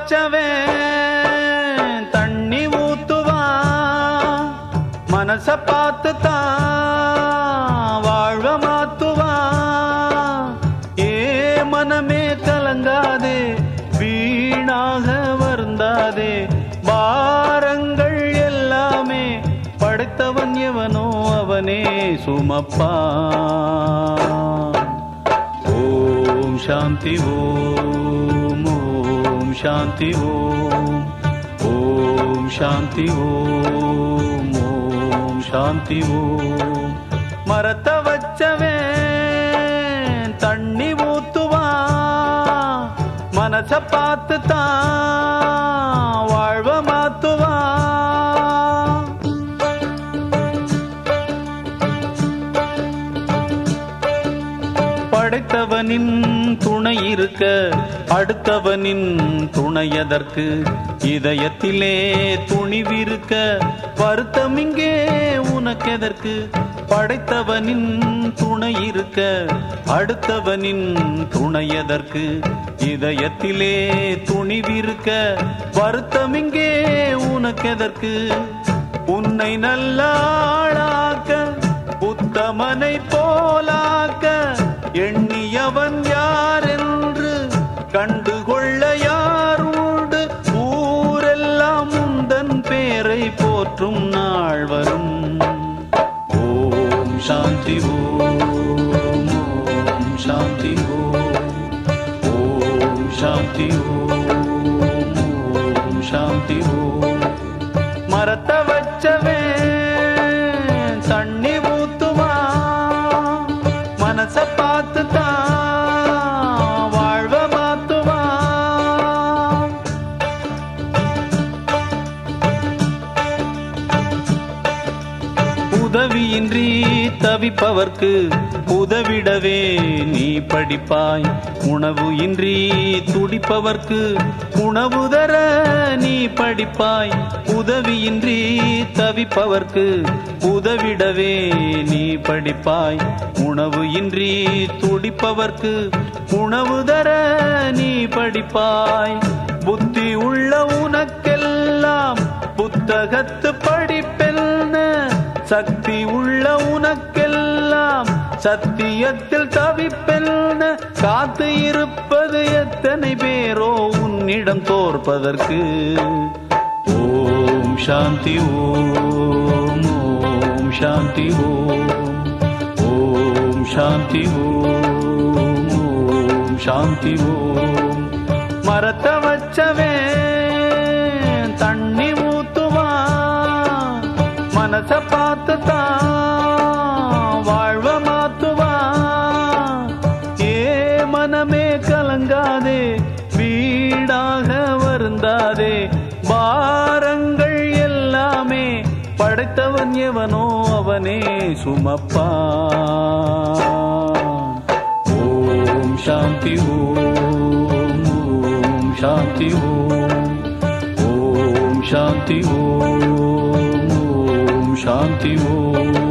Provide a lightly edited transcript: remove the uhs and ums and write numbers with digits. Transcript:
வச்சவன் தண்ணி ஊத்துவான், மனச பார்த்து தான் வாழ்வ மாத்துவான். ஏ மனமே கலங்காதே, வீணாக வருந்தாதே, பாரங்கள் எல்லாமே படைத்தவன் எவனோ அவனே சுமப்பான். ஓம் சாந்தி ஓம், ஓம் சாந்தி ஓம், ஓம் சாந்தி ஓம், ஓம் சாந்தி ஓம். மரத்தை வச்சவன் தண்ணி ஊத்துவான், மனச பார்த்து தான் வாழ்வ மாத்துவான். படைத்தவனின் துணை இருக்க அடுத்தவனின் துணை எதற்கு? இதயத்திலே துணிவிருக்க வருத்தம் இங்கே உனக்கெதற்கு? படைத்தவனின் துணை இருக்க அடுத்தவனின் துணை எதற்கு? இதயத்திலே துணிவிருக்க வருத்தம் இங்கே உனக்கெதற்கு? உன்னை நல்லாளாக்க உத்தமனை போலாக்க எண்ணியவன் யார் என்று கண்டுகொள்ள யாரோடு? ஊரெல்லாம் உந்தன் பேரை போற்றும் நாள் வரும். ஓம் சாந்தி ஓம், ஓம் சாந்தி ஓம், ஓம் சாந்தி ஓம், ஓம் சாந்தி ஓம். மரத்தை வச்சவன் தண்ணி ஊத்துவான், மனச பார்த்து தான் வாழ்வ மாத்துவான். உதவியின்றி தவிப்பவர்க்கு உதவிடவே நீ படிப்பாய். உணவு இன்றி துடிப்பவர்க்கு உணவு தர நீ படிப்பாய். உதவியின்றி தவிப்பவர்க்கு உதவிடவே நீ படிப்பாய். உணவு இன்றி துடிப்பவர்க்கு உணவு தர நீ படிப்பாய். புத்தி உள்ள உனக்கெல்லாம் புத்தகத்து படிப்பெல்ன, சக்தி உள்ள உனக்கெல்லாம் சத்தியத்தில் தவிப்பெல்ன. காத்து இருப்பது எத்தனை பேரோ உன்னிடம் தோற்பதற்கு? ஓம் சாந்தி ஓம், ஓம் சாந்தி ஓம், ஓம் சாந்தி ஓம், ஓம் சாந்தி ஓம். மரத்தை வச்சவன் தண்ணி ஊத்துவான், மனச பார்த்து தான் வாழ்வ மாத்துவான். ஏ மனமே கலங்காதே, வீடாக வருந்தாதே, பாரங்கள் எல்லாமே படைத்தவன் எவனோ அவனே சுமப்பான். ஓம் சாந்தி ஓம், ஓம் சாந்தி ஓம், ஓம் சாந்தி ஓம், ஓம் சாந்தி ஓம்.